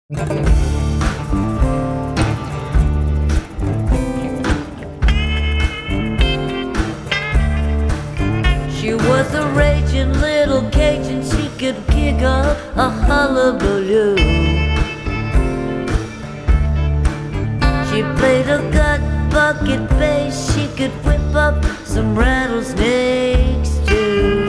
She was a raging little Cajun, she could kick up a hullabaloo. She played a gut bucket bass, she could whip up some rattlesnakes too.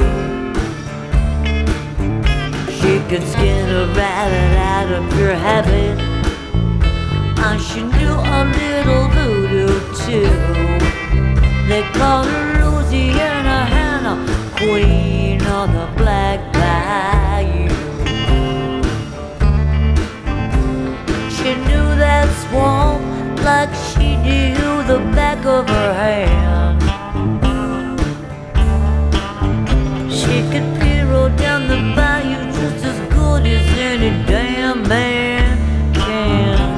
She could skin a rabbit out of pure habit, and she knew a little voodoo too. They called her Louisiana Hannah, queen of the Black Bayou. She knew that swamp like she knew the back of her hand. She could peer down the bayou just as good as any damn man can.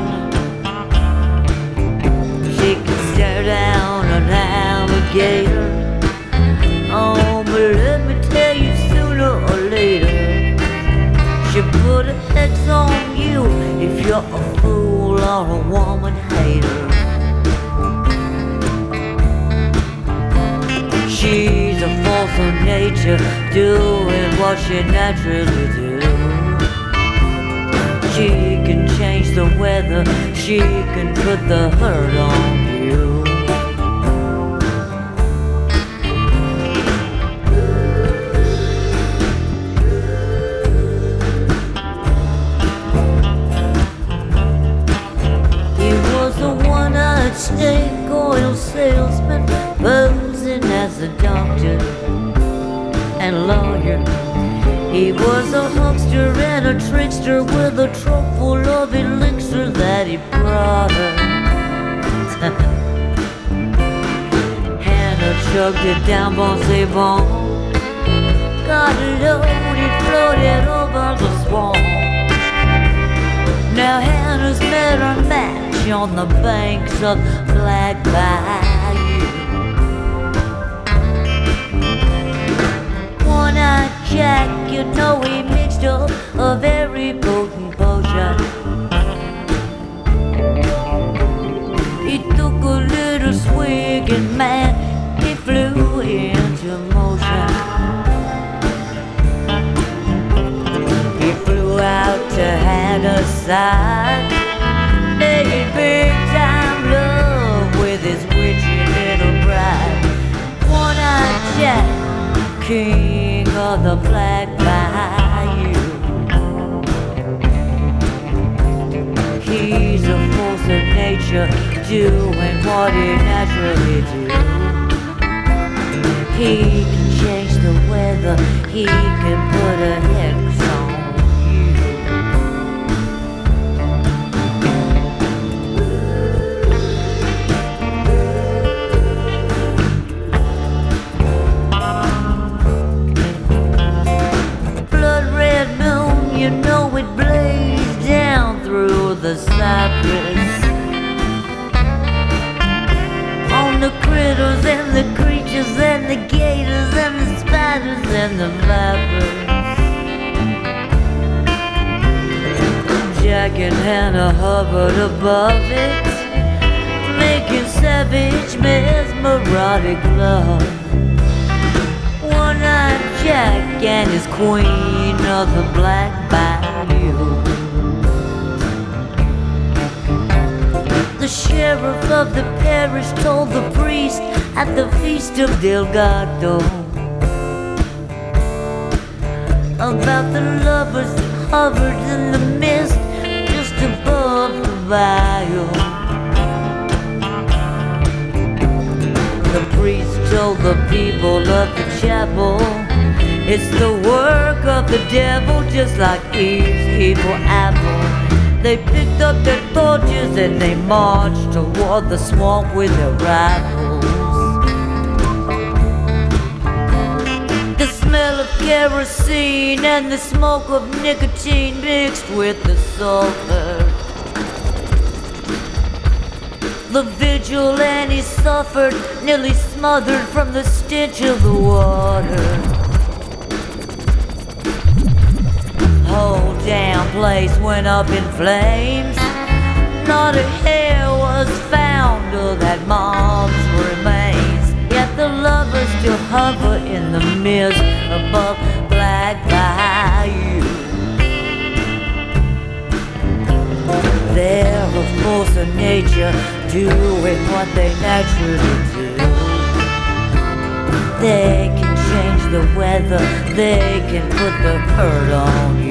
She could stare down an alligator. Oh, but let me tell you, sooner or later she put a hex on you if you're a fool or a woman hater. She's a force of nature, doing what she naturally do. She can change the weather, she can put the hurt on you. He was a one-eyed snake oil salesman, posing as a doctor and lawyer. He was a huckster and a trickster with a trunk full of elixir that he brought her. Hannah chugged it down, bon c'est bon. Got loaded, floated over the swamp. Now Hannah's met her match on the banks of Black Bayou. One-eyed Jack, you know he mixed up a very potent potion. He took a little swig and man, he flew into motion. He flew out to Hannah's side, made big time love with his witchy little bride. One-eyed Jack, king of the Black Bayou. He's a force of nature, doing what he naturally do. He can change the weather, he can put a hex on you. Blood red moon, you know it blazed down through the cypress. On the critters and the creatures and the gators and the spiders and the vipers. Jack and Hannah hovered above it, making savage, mesmeric love. One-eyed Jack and his queen of the Black Bayou. The sheriff of the parish told the priest at the feast of Delgado about the lovers that hovered in the mist just above the bayou. The priest told the people of the chapel it's the work of the devil, just like Eve's evil apple. They picked up their torches and they marched toward the swamp with their rifles. The smell of kerosene and the smoke of nicotine mixed with the sulfur. The vigilante suffered, nearly smothered from the stench of the water. Hold damn place went up in flames. Not a hair was found of that mom's remains. Yet the lovers still hover in the mist above Black Bayou. They're a force of nature doing what they naturally do. They can change the weather, they can put the hurt on you.